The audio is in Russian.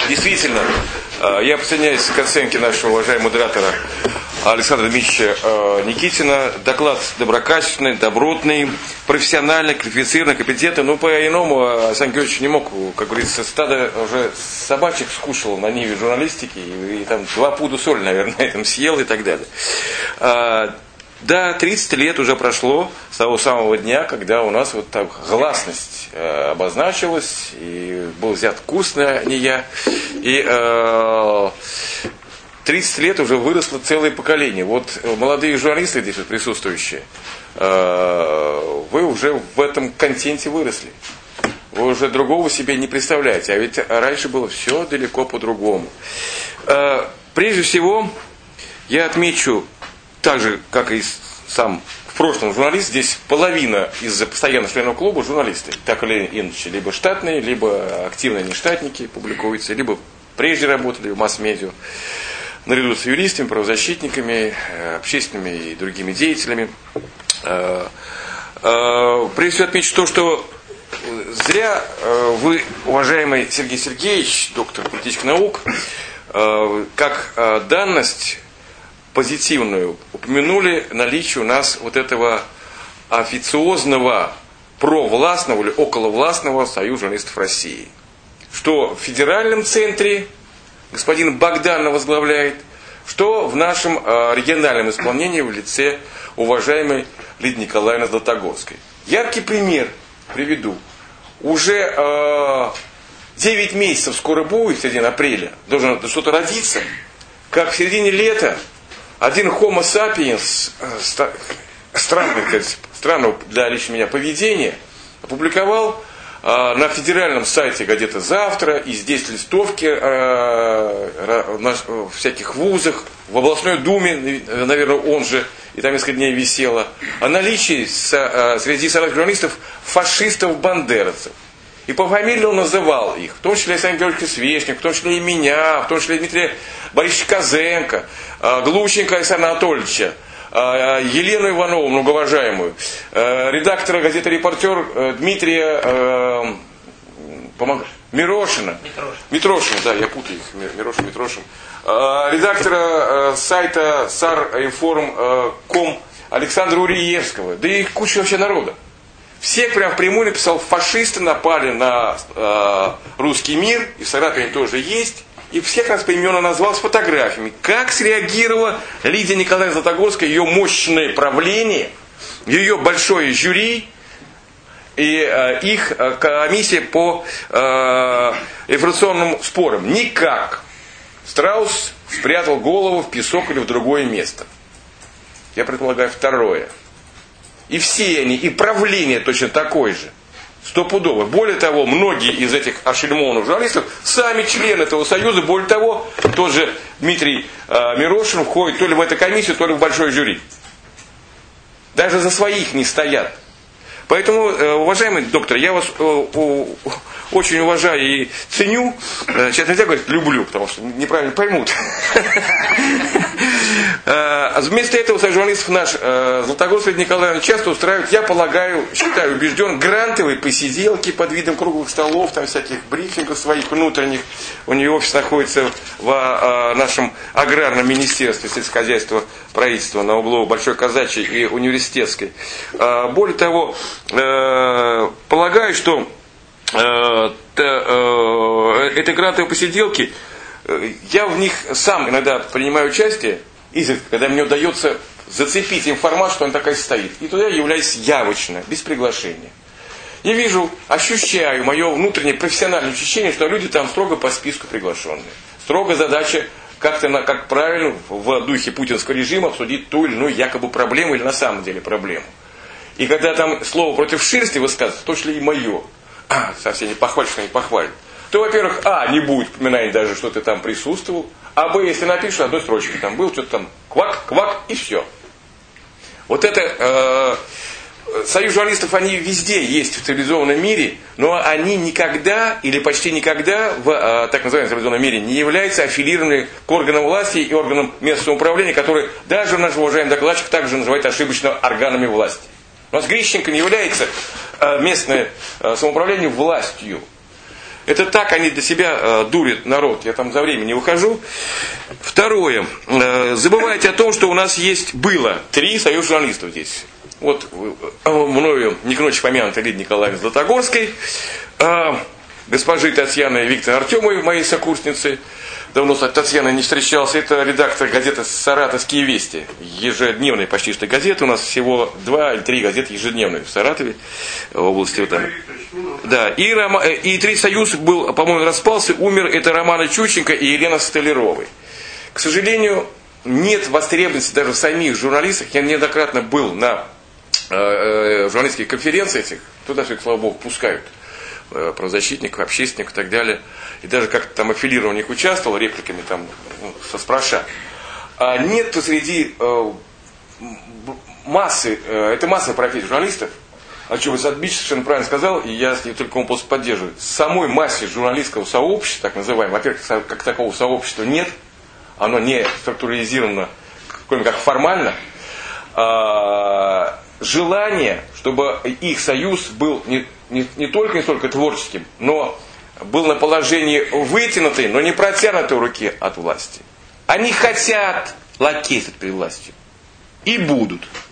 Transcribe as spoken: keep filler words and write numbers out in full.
действительно, я присоединяюсь к оценке нашего уважаемого модератора Александра Дмитриевича Никитина. Доклад доброкачественный, добротный, профессиональный, квалифицированный, компетентный. Но по-иному Александр Георгиевич не мог, как говорится, стадо уже собачек скушал на ниве журналистики. И, и там два пуда соли, наверное, на этом съел и так далее. Да, тридцать лет уже прошло с того самого дня, когда у нас вот так гласность э, обозначилась, и был взят курс на НИЯ, и э, тридцать лет уже выросло целое поколение. Вот молодые журналисты здесь вот присутствующие, э, вы уже в этом контенте выросли. Вы уже другого себе не представляете, а ведь раньше было все далеко по-другому. Э, прежде всего, я отмечу, так же, как и сам в прошлом журналист, здесь половина из постоянных членов клуба журналисты. Так или иначе, либо штатные, либо активные нештатники публикуются, либо прежде работали в масс-медиа, наряду с юристами, правозащитниками, общественными и другими деятелями. Прежде всего отмечу то, что зря вы, уважаемый Сергей Сергеевич, доктор политических наук, как данность позитивную упомянули наличие у нас вот этого официозного провластного или околовластного Союза журналистов России. Что в федеральном центре господин Богданов возглавляет, что в нашем э, региональном исполнении в лице уважаемой Лидии Николаевны Златогорской. Яркий пример приведу. Уже э, девять месяцев скоро будет, в середине апреля, должно что-то родиться, как в середине лета один Homo sapiens, странный, странного для лично меня поведения, опубликовал э, на федеральном сайте «Газета Завтра» и здесь листовки э, на всяких вузах, в областной думе, наверное, он же, и там несколько дней висело, о наличии со, э, среди соратников журналистов фашистов-бандеровцев. И по фамилии он называл их, в том числе Александр Георгиевич Свешник, в том числе и меня, в том числе и Дмитрия Борисовича Козенко, Глущенко Александра Анатольевича, Елену Иванову, многоуважаемую, редактора газеты «Репортер» Дмитрия помог... Мирошина. Митрошин. Митрошина, да, я путаю их, Мирошин, Митрошин. Редактора сайта сар-информ точка ком Александра Уриевского, да и куча вообще народа. Всех прям впрямую написал: фашисты напали на э, русский мир, и в Саратове тоже есть. И всех нас поименно назвал с фотографиями. Как среагировала Лидия Николаевна Златогорская, ее мощное правление, ее большое жюри и э, их э, комиссия по э, информационным спорам. Никак. Страус спрятал голову в песок или в другое место. Я предполагаю второе. И все они, и правление точно такое же. Стопудово. Более того, многие из этих ошельмованных журналистов сами члены этого союза. Более того, тот же Дмитрий э, Мирошин входит то ли в эту комиссию, то ли в большое жюри. Даже за своих не стоят. Поэтому, э, уважаемый доктор, я вас э, э, очень уважаю и ценю. Э, сейчас нельзя говорить люблю, потому что неправильно поймут. Вместо этого Союз журналистов наш Златогорская Лидия Николаевна часто устраивает, я полагаю, считаю, убежден, грантовые посиделки под видом круглых столов, там всяких брифингов своих внутренних. У нее офис находится в нашем аграрном министерстве сельского хозяйства, правительства на углу Большой Казачьей и Университетской. Более того, полагаю, что эти грантовые посиделки, я в них сам иногда принимаю участие, изредка, когда мне удается зацепить информацию, что она такая стоит. И туда я являюсь явочно, без приглашения. Я вижу, ощущаю мое внутреннее профессиональное ощущение, что люди там строго по списку приглашенные. Строго задача как-то, как правильно, в духе путинского режима обсудить ту или иную якобы проблему или на самом деле проблему. И когда там слово против шерсти высказывается, в том числе и мое, совсем не похвалишь, что не похвалит, то, во-первых, а, не будет упоминать даже, что ты там присутствовал, а б, если напишешь, одной строчки там был, что-то там квак, квак, и все. Вот это, э, союз журналистов, они везде есть в цивилизованном мире, но они никогда, или почти никогда, в э, так называемом цивилизованном мире, не являются аффилированы к органам власти и органам местного самоуправления, которые даже наш уважаемый докладчик также называет ошибочно органами власти. У нас Грищенко не является э, местное э, самоуправление властью. Это так они для себя э, дурят народ. Я там за время не ухожу. Второе. Э, забывайте о том, что у нас есть, было три союза журналистов здесь. Вот э, мною не к ночи помянутой Лидии Николаевны Златогорской, э, госпожи Татьяны Викторовны Артемовой, моей сокурсницы. Давно с Татьяной не встречался. Это редактор газеты «Саратовские вести». Ежедневной почти что газеты. У нас всего два или три газеты ежедневные в Саратове, в области. Вот там. Да. И, Рома... и Третий союз был, по-моему, распался. Умер это Романа Чученко и Елена Столяровой. К сожалению, нет востребованности даже в самих журналистах. Я неоднократно был на э, э, журналистских конференциях этих. Туда все, слава богу, пускают. Правозащитников, общественников и так далее. И даже как-то там аффилированно в них участвовал, репликами там, ну, со спроша. А нет среди э, массы, э, это массовая профессия журналистов, о чем Садбич совершенно правильно сказал, и я с ним только он просто поддерживаю. Самой массе журналистского сообщества, так называемого, во-первых, как такового сообщества нет, оно не структуризировано, кроме как формально, а, желание, чтобы их союз был не Не, не только не столько творческим, но был на положении вытянутой, но не протянутой руки от власти. Они хотят лакействовать при власти. И будут.